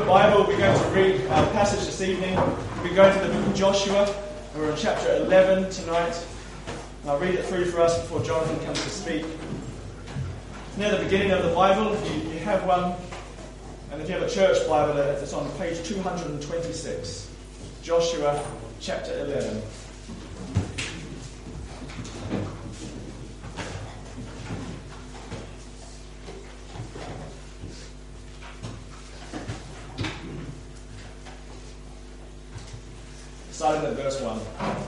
Bible, we're going to read our passage this evening. We're going to the book of Joshua, and we're in chapter 11 tonight. And I'll read it through for us before Jonathan comes to speak. Near the beginning of the Bible, if you have one, and if you have a church Bible, it's on page 226. Joshua chapter 11. Starting at verse 1.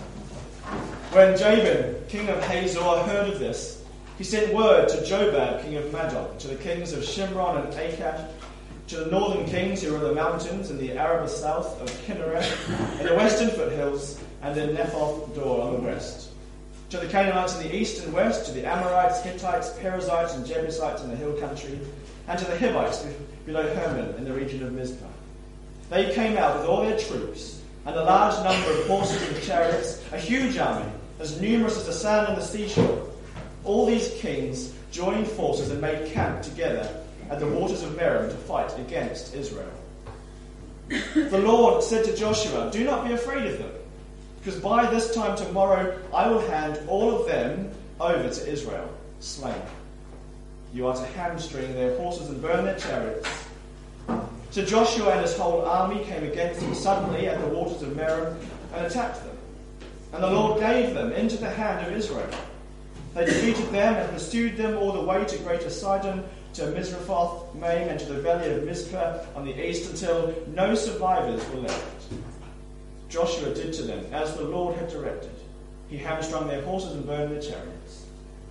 When Jabin, king of Hazor, heard of this, he sent word to Jobab, king of Madon, to the kings of Shimron and Achad, to the northern kings who were in the mountains in the Arabah south of Kinneret, in the western foothills, and in Nephoth Dor on the west, to the Canaanites in the east and west, to the Amorites, Hittites, Perizzites, and Jebusites in the hill country, and to the Hivites below Hermon in the region of Mizpah. They came out with all their troops, and a large number of horses and chariots, a huge army, as numerous as the sand on the seashore. All these kings joined forces and made camp together at the waters of Merom to fight against Israel. The Lord said to Joshua, "Do not be afraid of them, because by this time tomorrow I will hand all of them over to Israel, slain. You are to hamstring their horses and burn their chariots." So Joshua and his whole army came against them suddenly at the waters of Merom and attacked them. And the Lord gave them into the hand of Israel. They defeated them and pursued them all the way to Greater Sidon, to Mizrephoth, Maim, and to the valley of Mizpah on the east, until no survivors were left. Joshua did to them as the Lord had directed. He hamstrung their horses and burned their chariots.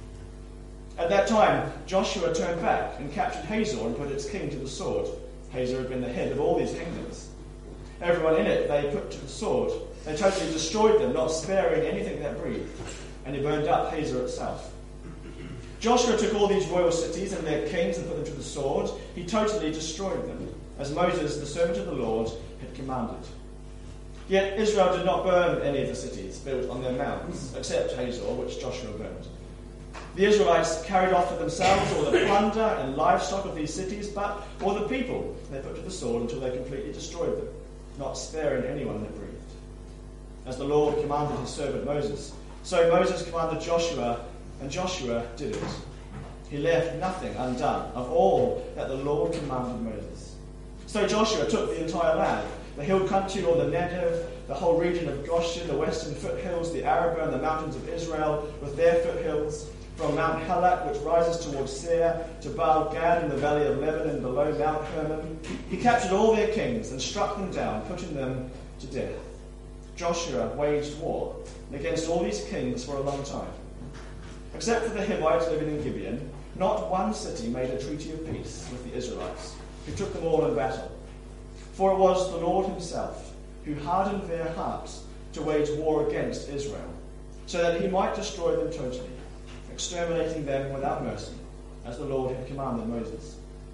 At that time, Joshua turned back and captured Hazor and put its king to the sword. Hazor had been the head of all these kingdoms. Everyone in it they put to the sword. They totally destroyed them, not sparing anything that breathed. And he burned up Hazor itself. Joshua took all these royal cities and their kings and put them to the sword. He totally destroyed them, as Moses, the servant of the Lord, had commanded. Yet Israel did not burn any of the cities built on their mountains, except Hazor, which Joshua burned. The Israelites carried off for themselves all the plunder and livestock of these cities, but all the people they put to the sword until they completely destroyed them, not sparing anyone that breathed. As the Lord commanded his servant Moses, so Moses commanded Joshua, and Joshua did it. He left nothing undone of all that the Lord commanded Moses. So Joshua took the entire land, the hill country, all the Negev, the whole region of Goshen, the western foothills, the Arabah, and the mountains of Israel with their foothills, from Mount Halak, which rises towards Seir, to Baal Gad in the valley of Lebanon below Mount Hermon. He captured all their kings and struck them down, putting them to death. Joshua waged war against all these kings for a long time. Except for the Hivites living in Gibeon, not one city made a treaty of peace with the Israelites, who took them all in battle. For it was the Lord himself who hardened their hearts to wage war against Israel, so that he might destroy them totally, exterminating them without mercy, as the Lord had commanded Moses.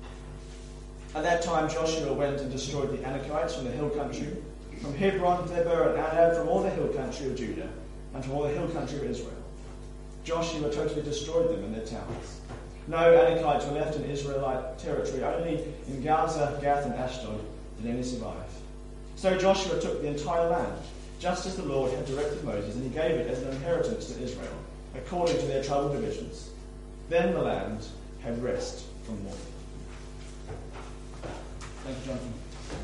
At that time Joshua went and destroyed the Anakites from the hill country, from Hebron, Debir, and Anab, from all the hill country of Judah, and from all the hill country of Israel. Joshua totally destroyed them and their towns. No Anakites were left in Israelite territory, only in Gaza, Gath, and Ashdod did any survive. So Joshua took the entire land, just as the Lord had directed Moses, and he gave it as an inheritance to Israel, according to their tribal divisions. Then the land had rest from war. Thank you, Jonathan.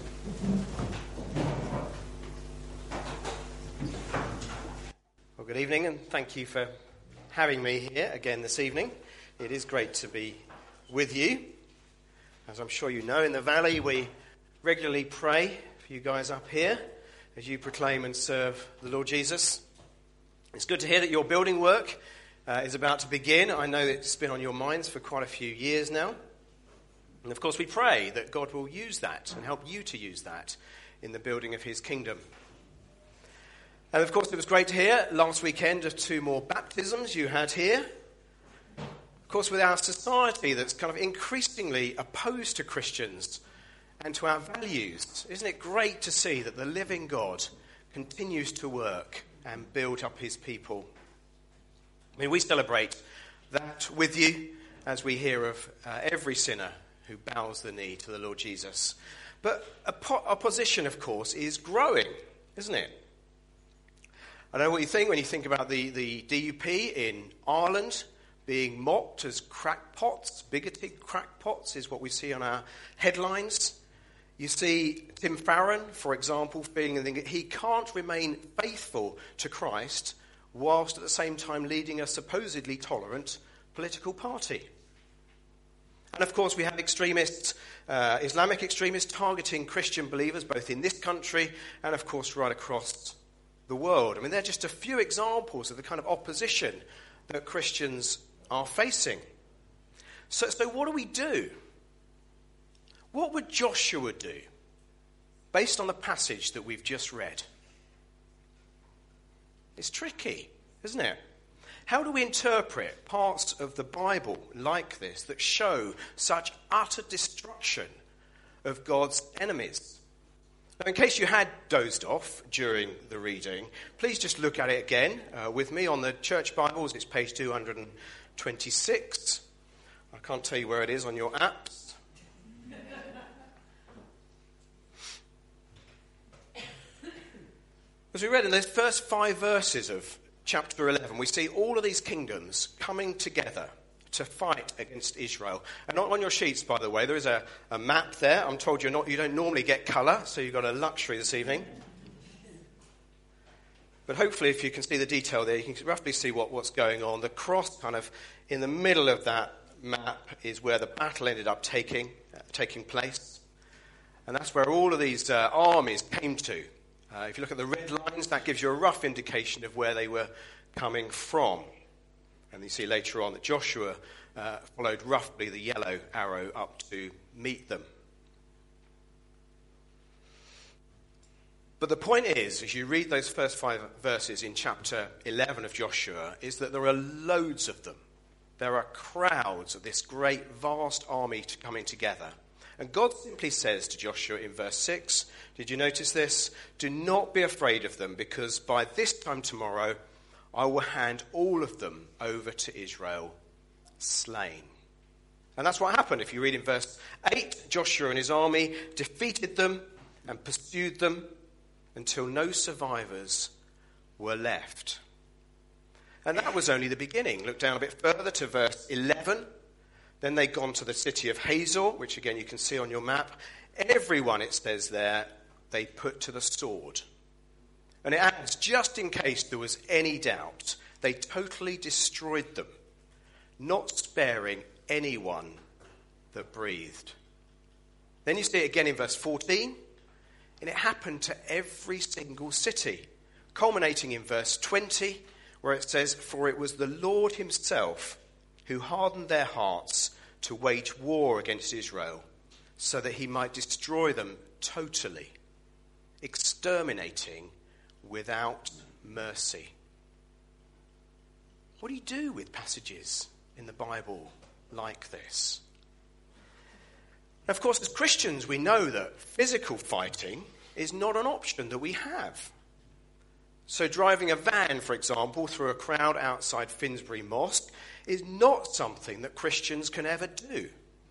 Well, good evening, and thank you for having me here again this evening. It is great to be with you. As I'm sure you know, in the Valley we regularly pray for you guys up here as you proclaim and serve the Lord Jesus. It's good to hear that your building work is about to begin. I know it's been on your minds for quite a few years now. And of course we pray that God will use that and help you to use that in the building of his kingdom. And of course it was great to hear last weekend of 2 more baptisms you had here. Of course, with our society that's kind of increasingly opposed to Christians and to our values, isn't it great to see that the living God continues to work and build up his people? I mean, we celebrate that with you as we hear of every sinner who bows the knee to the Lord Jesus. But opposition, of course, is growing, isn't it? I don't know what you think when you think about the DUP in Ireland being mocked as crackpots. Bigoted crackpots is what we see on our headlines. You see Tim Farron, for example, feeling that he can't remain faithful to Christ whilst at the same time leading a supposedly tolerant political party. And of course we have extremists, Islamic extremists targeting Christian believers both in this country and of course right across the world. I mean, they're just a few examples of the kind of opposition that Christians are facing. So what do we do? What would Joshua do based on the passage that we've just read? It's tricky, isn't it? How do we interpret parts of the Bible like this that show such utter destruction of God's enemies? Now, in case you had dozed off during the reading, please just look at it again with me on the church Bibles. It's page 226. I can't tell you where it is on your apps. As we read in the first 5 verses of chapter 11, we see all of these kingdoms coming together to fight against Israel. And on your sheets, by the way, there is a map there. I'm told you don't normally get colour, so you've got a luxury this evening. But hopefully, if you can see the detail there, you can roughly see what's going on. The cross kind of in the middle of that map is where the battle ended up taking place. And that's where all of these armies came to. If you look at the red lines, that gives you a rough indication of where they were coming from. And you see later on that Joshua followed roughly the yellow arrow up to meet them. But the point is, as you read those first 5 verses in chapter 11 of Joshua, is that there are loads of them. There are crowds of this great, vast army coming together. And God simply says to Joshua in verse 6, did you notice this? Do not be afraid of them, because by this time tomorrow I will hand all of them over to Israel, slain. And that's what happened. If you read in verse 8, Joshua and his army defeated them and pursued them until no survivors were left. And that was only the beginning. Look down a bit further to verse 11. Then they'd gone to the city of Hazor, which again you can see on your map. Everyone, it says there, they put to the sword. And it adds, just in case there was any doubt, they totally destroyed them, not sparing anyone that breathed. Then you see it again in verse 14, and it happened to every single city, culminating in verse 20, where it says, for it was the Lord himself who hardened their hearts to wage war against Israel, so that he might destroy them totally, exterminating without mercy. What do you do with passages in the Bible like this? Now, of course, as Christians, we know that physical fighting is not an option that we have. So driving a van, for example, through a crowd outside Finsbury Mosque is not something that Christians can ever do.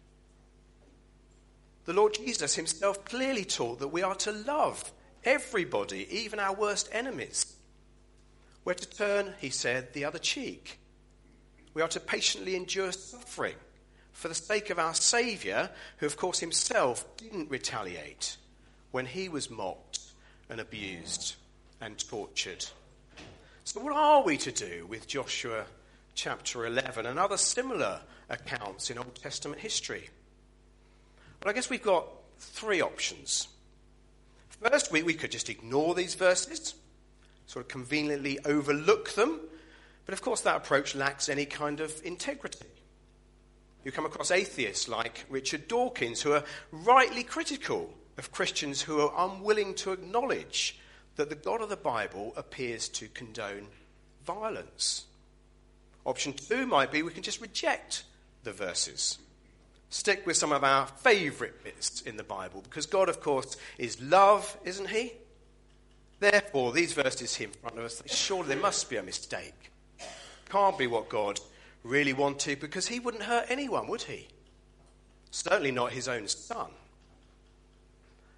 The Lord Jesus himself clearly taught that we are to love everybody, even our worst enemies. We're to turn, he said, the other cheek. We are to patiently endure suffering for the sake of our Saviour, who of course himself didn't retaliate when he was mocked and abused and tortured. So what are we to do with Joshua chapter 11 and other similar accounts in Old Testament history? Well, I guess we've got 3 options. First, we could just ignore these verses, sort of conveniently overlook them, but of course that approach lacks any kind of integrity. You come across atheists like Richard Dawkins, who are rightly critical of Christians who are unwilling to acknowledge that the God of the Bible appears to condone violence. Option 2 might be we can just reject the verses. Stick with some of our favourite bits in the Bible, because God, of course, is love, isn't he? Therefore, these verses here in front of us, surely there must be a mistake. Can't be what God really wanted, because he wouldn't hurt anyone, would he? Certainly not his own son.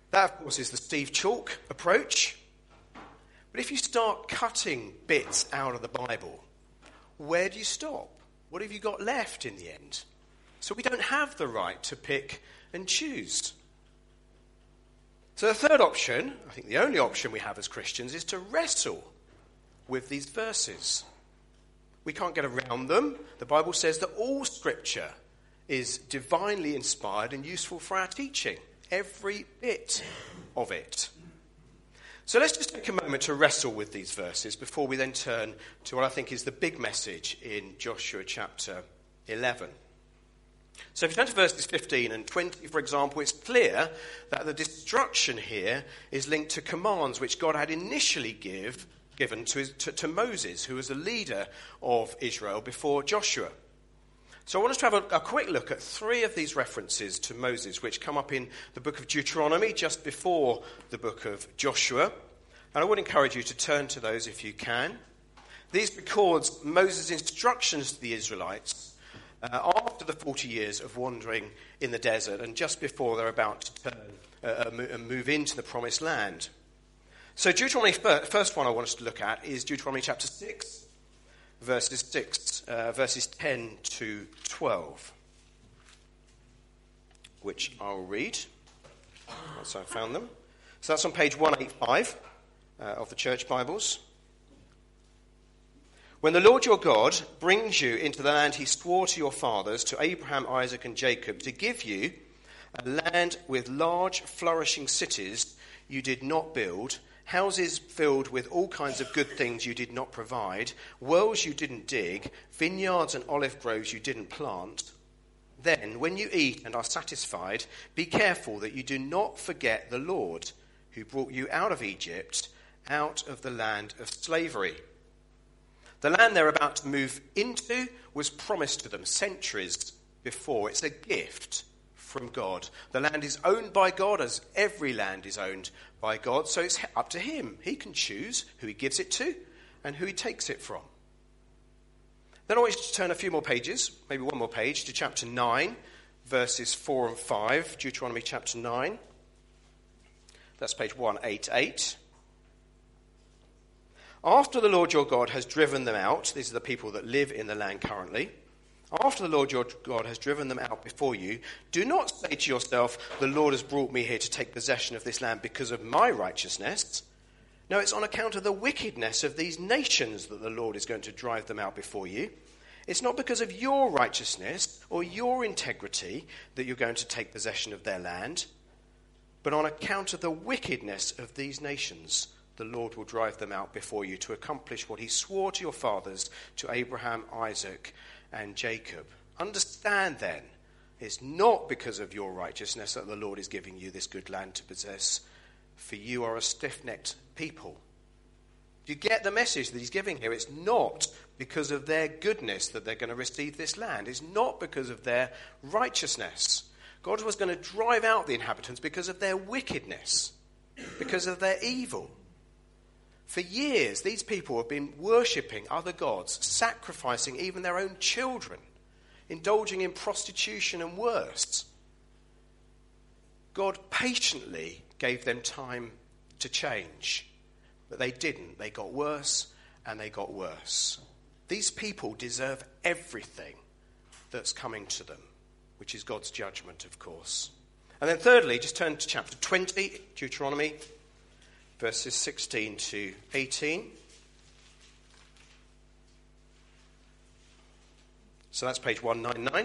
That, of course, is the Steve Chalk approach. But if you start cutting bits out of the Bible, where do you stop? What have you got left in the end? So we don't have the right to pick and choose. So the third option, I think the only option we have as Christians, is to wrestle with these verses. We can't get around them. The Bible says that all Scripture is divinely inspired and useful for our teaching. Every bit of it. So let's just take a moment to wrestle with these verses before we then turn to what I think is the big message in Joshua chapter 11. So if you turn to verses 15 and 20, for example, it's clear that the destruction here is linked to commands which God had initially given to Moses, who was the leader of Israel before Joshua. So I want us to have a quick look at three of these references to Moses, which come up in the book of Deuteronomy, just before the book of Joshua. And I would encourage you to turn to those if you can. These records Moses' instructions to the Israelites after the 40 years of wandering in the desert and just before they're about to turn and move into the promised land. So Deuteronomy, first one I want us to look at is Deuteronomy chapter 6, verses 10 to 12, which I'll read once I've found them. So that's on page 185 of the church Bibles. When the Lord your God brings you into the land he swore to your fathers, to Abraham, Isaac and Jacob, to give you a land with large flourishing cities you did not build, houses filled with all kinds of good things you did not provide, wells you didn't dig, vineyards and olive groves you didn't plant, then when you eat and are satisfied, be careful that you do not forget the Lord who brought you out of Egypt, out of the land of slavery. The land they're about to move into was promised to them centuries before. It's a gift from God. The land is owned by God, as every land is owned by God, so it's up to him. He can choose who he gives it to and who he takes it from. Then I want you to turn a few more pages, maybe one more page, to chapter 9, verses 4 and 5, Deuteronomy chapter 9. That's page 188. After the Lord your God has driven them out, these are the people that live in the land currently, after the Lord your God has driven them out before you, do not say to yourself, the Lord has brought me here to take possession of this land because of my righteousness. No, it's on account of the wickedness of these nations that the Lord is going to drive them out before you. It's not because of your righteousness or your integrity that you're going to take possession of their land, but on account of the wickedness of these nations, the Lord will drive them out before you to accomplish what he swore to your fathers, to Abraham, Isaac, and Jacob. Understand then, it's not because of your righteousness that the Lord is giving you this good land to possess, for you are a stiff-necked people. Do you get the message that he's giving here? It's not because of their goodness that they're going to receive this land. It's not because of their righteousness. God was going to drive out the inhabitants because of their wickedness, because of their evil. For years, these people have been worshipping other gods, sacrificing even their own children, indulging in prostitution and worse. God patiently gave them time to change, but they didn't. They got worse and they got worse. These people deserve everything that's coming to them, which is God's judgment, of course. And then thirdly, just turn to chapter 20, Deuteronomy, verses 16 to 18. So that's page 199.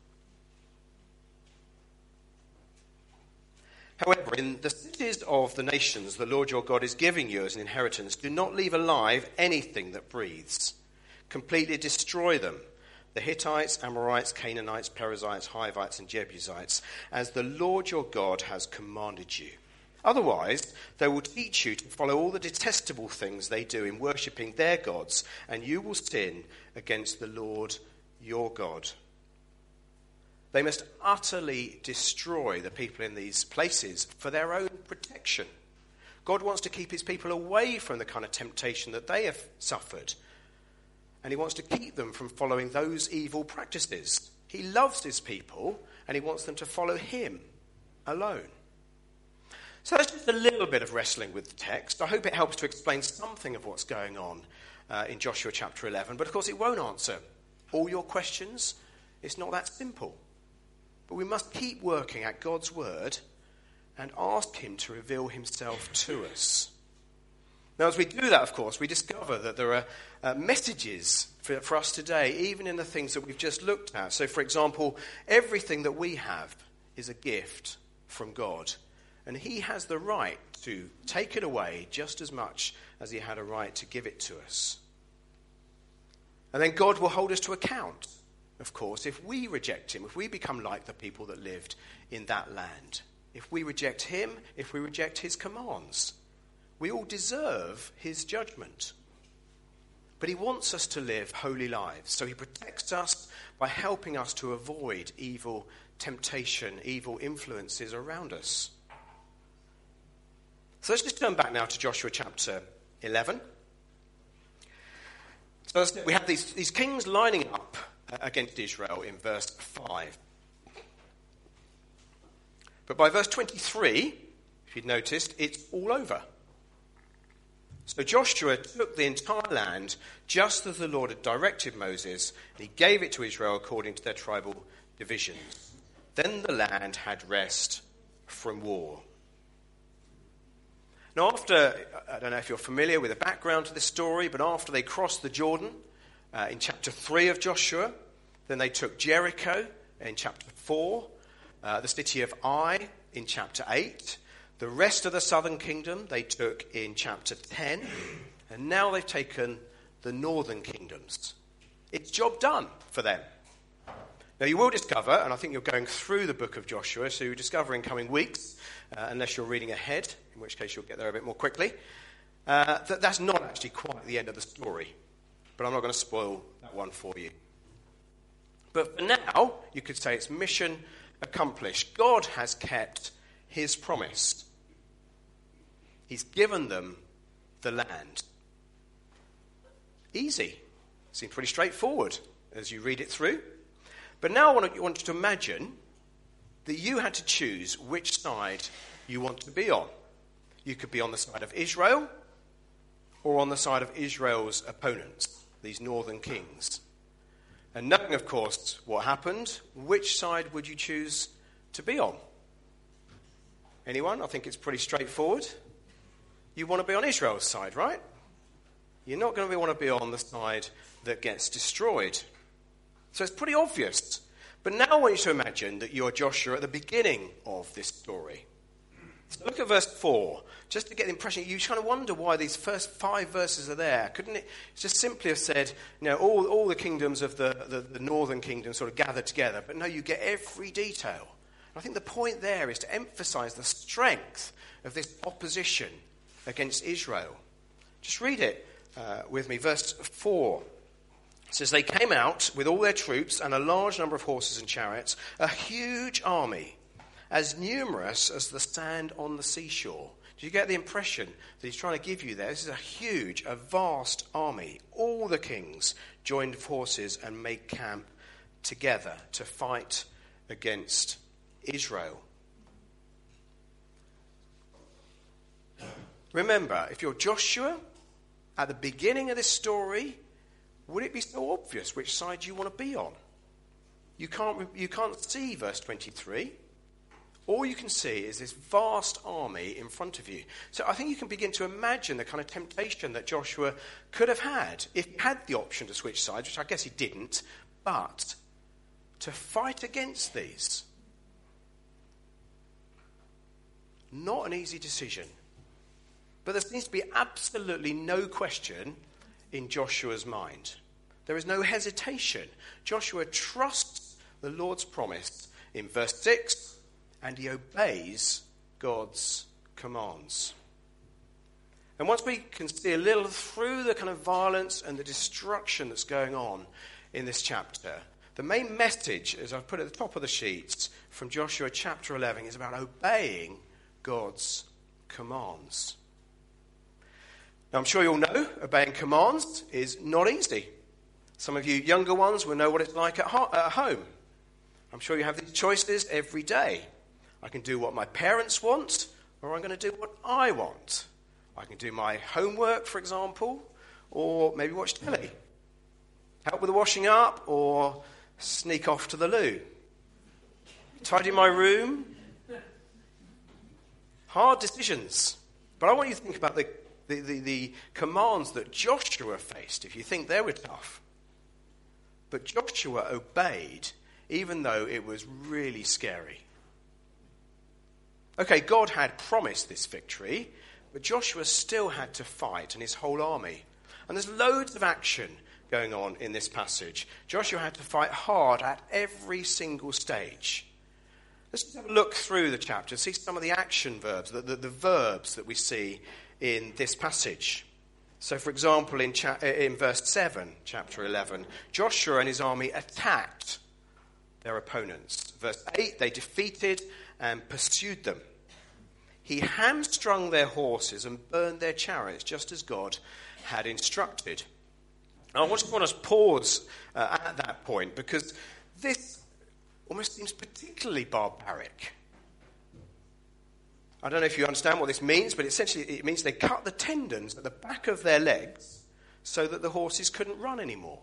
However, in the cities of the nations the Lord your God is giving you as an inheritance, do not leave alive anything that breathes. Completely destroy them. The Hittites, Amorites, Canaanites, Perizzites, Hivites, and Jebusites, as the Lord your God has commanded you. Otherwise, they will teach you to follow all the detestable things they do in worshipping their gods, and you will sin against the Lord your God. They must utterly destroy the people in these places for their own protection. God wants to keep his people away from the kind of temptation that they have suffered, and he wants to keep them from following those evil practices. He loves his people, and he wants them to follow him alone. So just a little bit of wrestling with the text. I hope it helps to explain something of what's going on in Joshua chapter 11. But of course it won't answer all your questions. It's not that simple. But we must keep working at God's word and ask him to reveal himself to us. Now, as we do that, of course, we discover that there are messages for us today, even in the things that we've just looked at. So, for example, everything that we have is a gift from God. And he has the right to take it away just as much as he had a right to give it to us. And then God will hold us to account, of course, if we reject him, if we become like the people that lived in that land. If we reject him, if we reject his commands. We all deserve his judgment. But he wants us to live holy lives. So he protects us by helping us to avoid evil temptation, evil influences around us. So let's just turn back now to Joshua chapter 11. So we have these kings lining up against Israel in verse 5. But by verse 23, if you'd noticed, it's all over. So Joshua took the entire land just as the Lord had directed Moses, and he gave it to Israel according to their tribal divisions. Then the land had rest from war. Now after, I don't know if you're familiar with the background to this story, but after they crossed the Jordan in chapter 3 of Joshua, then they took Jericho in chapter 4, the city of Ai in chapter 8, the rest of the southern kingdom they took in chapter 10, and now they've taken the northern kingdoms. It's job done for them. Now you will discover, and I think you're going through the book of Joshua, so you'll discover in coming weeks, unless you're reading ahead, in which case you'll get there a bit more quickly, that's not actually quite the end of the story. But I'm not going to spoil that one for you. But for now, you could say it's mission accomplished. God has kept his promise. He's given them the land. Easy. Seems pretty straightforward as you read it through. But now I want you to imagine that you had to choose which side you want to be on. You could be on the side of Israel or on the side of Israel's opponents, these northern kings. And knowing, of course, what happened, which side would you choose to be on? Anyone? I think it's pretty straightforward. You want to be on Israel's side, right? You're not going to want to be on the side that gets destroyed. So it's pretty obvious. But now I want you to imagine that you're Joshua at the beginning of this story. So look at verse 4. Just to get the impression, you kind of wonder why these first 5 verses are there. Couldn't it just simply have said, all the kingdoms of the northern kingdom sort of gathered together? But no, you get every detail. I think the point there is to emphasize the strength of this opposition against Israel. Just read it with me. Verse 4 says, they came out with all their troops and a large number of horses and chariots, a huge army, as numerous as the sand on the seashore. Do you get the impression that he's trying to give you there? This is a vast army. All the kings joined forces and made camp together to fight against Israel. Remember, if you're Joshua, at the beginning of this story, would it be so obvious which side you want to be on? You can't see verse 23. All you can see is this vast army in front of you. So I think you can begin to imagine the kind of temptation that Joshua could have had if he had the option to switch sides, which I guess he didn't, but to fight against these. Not an easy decision. But there seems to be absolutely no question in Joshua's mind. There is no hesitation. Joshua trusts the Lord's promise in verse 6, and he obeys God's commands. And once we can see a little through the kind of violence and the destruction that's going on in this chapter, the main message, as I've put at the top of the sheets, from Joshua chapter 11 is about obeying God's commands. Now, I'm sure you all know obeying commands is not easy. Some of you younger ones will know what it's like at home. I'm sure you have these choices every day. I can do what my parents want, or I'm going to do what I want. I can do my homework, for example, or maybe watch telly, help with the washing up, or sneak off to the loo, tidy my room. Hard decisions. But I want you to think about the commands that Joshua faced, if you think they were tough. But Joshua obeyed, even though it was really scary. Okay, God had promised this victory, but Joshua still had to fight, and his whole army. And there's loads of action going on in this passage. Joshua had to fight hard at every single stage. Let's just have a look through the chapter, see some of the action verbs, the verbs that we see in this passage. So, for example, in verse 7, chapter 11, Joshua and his army attacked their opponents. Verse 8, they defeated and pursued them. He hamstrung their horses and burned their chariots, just as God had instructed. And I just want to pause at that point, because this almost seems particularly barbaric. I don't know if you understand what this means, but essentially it means they cut the tendons at the back of their legs so that the horses couldn't run anymore.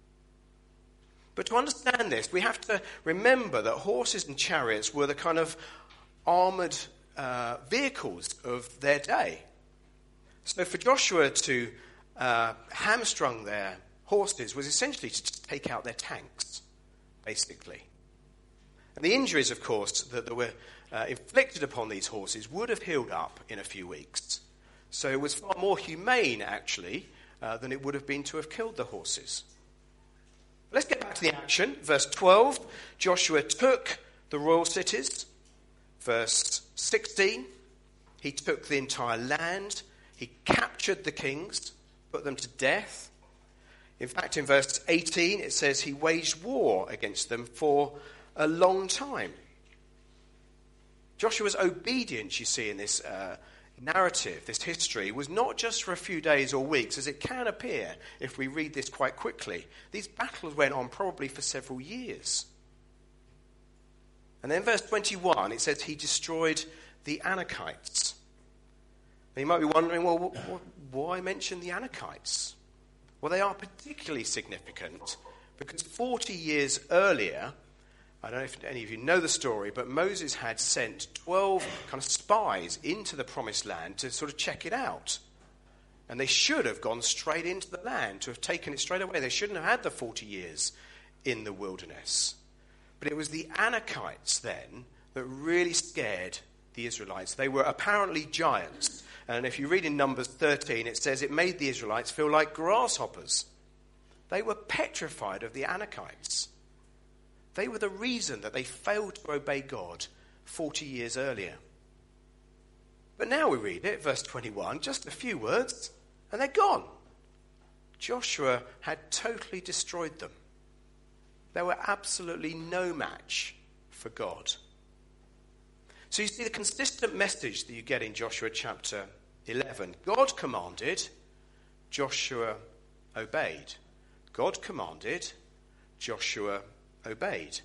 But to understand this, we have to remember that horses and chariots were the kind of armoured vehicles of their day. So for Joshua to hamstrung their horses was essentially to take out their tanks, basically. And the injuries, of course, that were inflicted upon these horses would have healed up in a few weeks. So it was far more humane, actually, than it would have been to have killed the horses. Let's get back to the action. Verse 12, Joshua took the royal cities. Verse 16, he took the entire land. He captured the kings, put them to death. In fact, in verse 18, it says he waged war against them for a long time. Joshua's obedience, you see, in this narrative, this history, was not just for a few days or weeks, as it can appear if we read this quite quickly. These battles went on probably for several years. And then verse 21, it says he destroyed the Anakites. Now you might be wondering, well, why mention the Anakites? Well, they are particularly significant because 40 years earlier, I don't know if any of you know the story, but Moses had sent 12 kind of spies into the promised land to sort of check it out. And they should have gone straight into the land, to have taken it straight away. They shouldn't have had the 40 years in the wilderness. But it was the Anakites then that really scared the Israelites. They were apparently giants. And if you read in Numbers 13, it says it made the Israelites feel like grasshoppers. They were petrified of the Anakites. They were the reason that they failed to obey God 40 years earlier. But now we read it, verse 21, just a few words, and they're gone. Joshua had totally destroyed them. They were absolutely no match for God. So you see the consistent message that you get in Joshua chapter 11. God commanded, Joshua obeyed. God commanded, Joshua obeyed.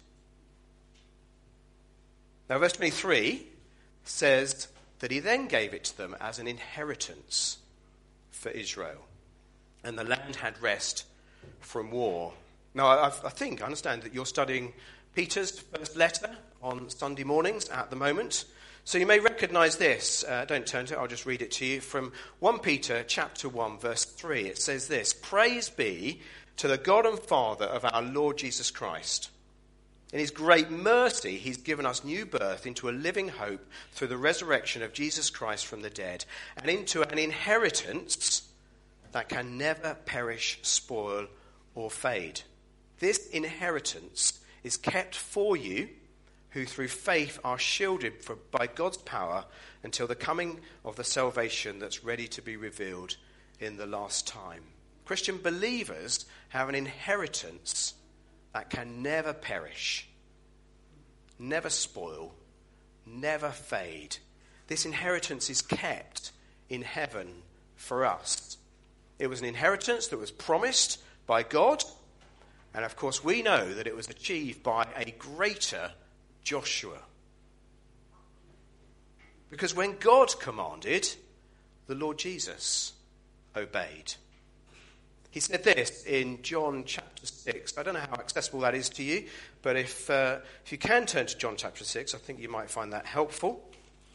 Now verse 23 says that he then gave it to them as an inheritance for Israel. And the land had rest from war. Now I understand that you're studying Peter's first letter on Sunday mornings at the moment. So you may recognise this. Don't turn to it, I'll just read it to you. From 1 Peter chapter 1 verse 3, it says this: Praise be to the God and Father of our Lord Jesus Christ. In his great mercy, he's given us new birth into a living hope through the resurrection of Jesus Christ from the dead, and into an inheritance that can never perish, spoil, or fade. This inheritance is kept for you, who through faith are shielded by God's power until the coming of the salvation that's ready to be revealed in the last time. Christian believers have an inheritance that can never perish, never spoil, never fade. This inheritance is kept in heaven for us. It was an inheritance that was promised by God, and of course we know that it was achieved by a greater Joshua. Because when God commanded, the Lord Jesus obeyed. He said this in John chapter 6. I don't know how accessible that is to you, but if you can turn to John chapter 6, I think you might find that helpful.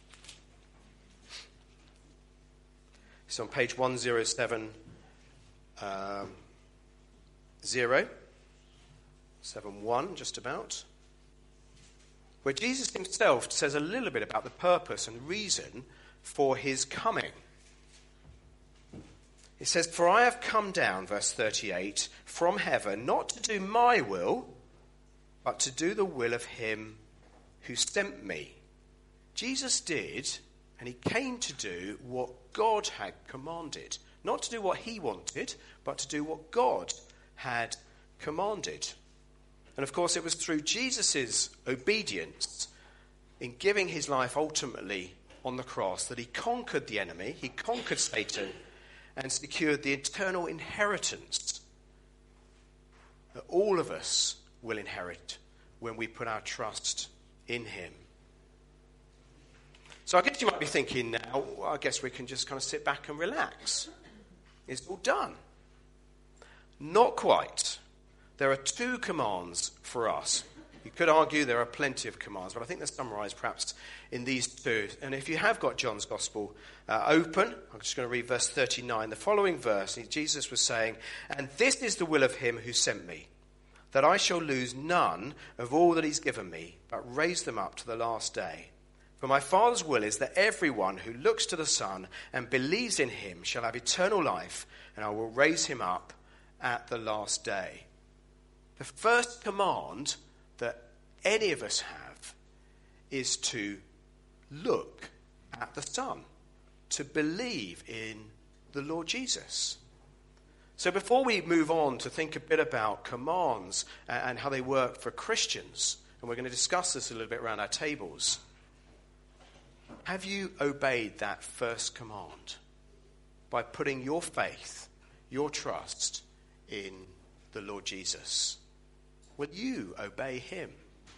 It's on page 1070, 71 just about, where Jesus himself says a little bit about the purpose and reason for his coming. It says, "For I have come down," verse 38, "from heaven, not to do my will, but to do the will of him who sent me." Jesus did, and he came to do what God had commanded. Not to do what he wanted, but to do what God had commanded. And of course, it was through Jesus' obedience in giving his life ultimately on the cross that he conquered the enemy, he conquered Satan, and secured the eternal inheritance that all of us will inherit when we put our trust in him. So I guess you might be thinking now, well, I guess we can just kind of sit back and relax. It's all done. Not quite. There are two commands for us. You could argue there are plenty of commands, but I think they're summarised perhaps in these two. And if you have got John's Gospel open, I'm just going to read verse 39. The following verse, Jesus was saying, "And this is the will of him who sent me, that I shall lose none of all that he's given me, but raise them up to the last day. For my Father's will is that everyone who looks to the Son and believes in him shall have eternal life, and I will raise him up at the last day." The first command that any of us have is to look at the Son, to believe in the Lord Jesus. So before we move on to think a bit about commands and how they work for Christians, and we're going to discuss this a little bit around our tables, have you obeyed that first command by putting your faith, your trust in the Lord Jesus? Will you obey him?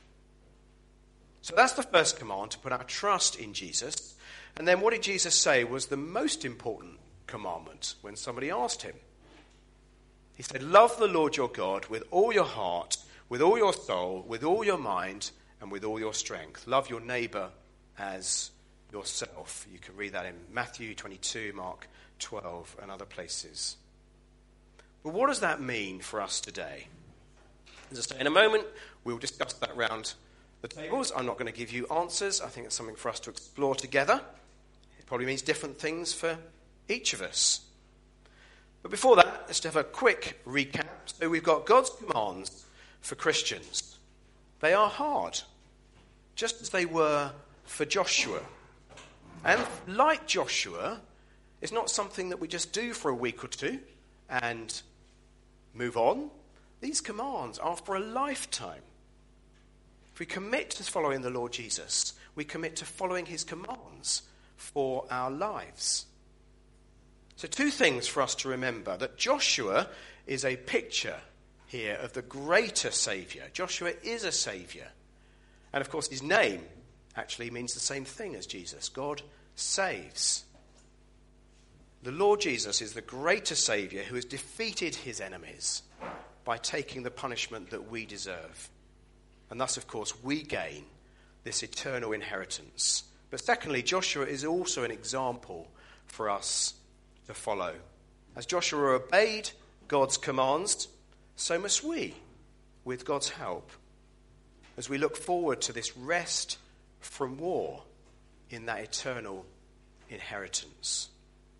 So that's the first command, to put our trust in Jesus. And then what did Jesus say was the most important commandment when somebody asked him? He said, "Love the Lord your God with all your heart, with all your soul, with all your mind, and with all your strength. Love your neighbour as yourself." You can read that in Matthew 22, Mark 12, and other places. But what does that mean for us today? As I say, in a moment, we'll discuss that round the tables. I'm not going to give you answers. I think it's something for us to explore together. It probably means different things for each of us. But before that, let's have a quick recap. So we've got God's commands for Christians. They are hard, just as they were for Joshua. And like Joshua, it's not something that we just do for a week or two and move on. These commands are for a lifetime. If we commit to following the Lord Jesus, we commit to following his commands for our lives. So two things for us to remember: that Joshua is a picture here of the greater Saviour. Joshua is a Saviour. And of course his name actually means the same thing as Jesus. God saves. The Lord Jesus is the greater Saviour who has defeated his enemies by taking the punishment that we deserve. And thus, of course, we gain this eternal inheritance. But secondly, Joshua is also an example for us to follow. As Joshua obeyed God's commands, so must we, with God's help, as we look forward to this rest from war in that eternal inheritance.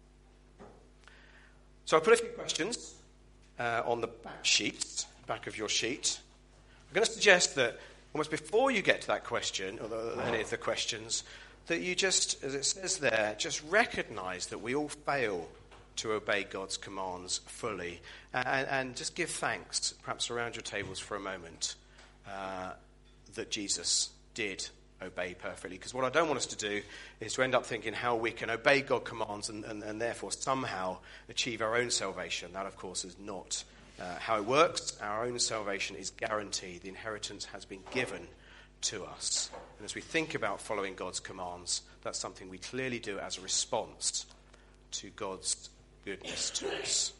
So I put a few questions on the back of your sheet. I'm going to suggest that almost before you get to that question, or any of the questions, that you just, as it says there, just recognise that we all fail to obey God's commands fully, and just give thanks, perhaps around your tables for a moment, that Jesus did obey perfectly. Because what I don't want us to do is to end up thinking how we can obey God's commands and therefore somehow achieve our own salvation. That, of course, is not how it works. Our own salvation is guaranteed. The inheritance has been given to us. And as we think about following God's commands, that's something we clearly do as a response to God's goodness to us.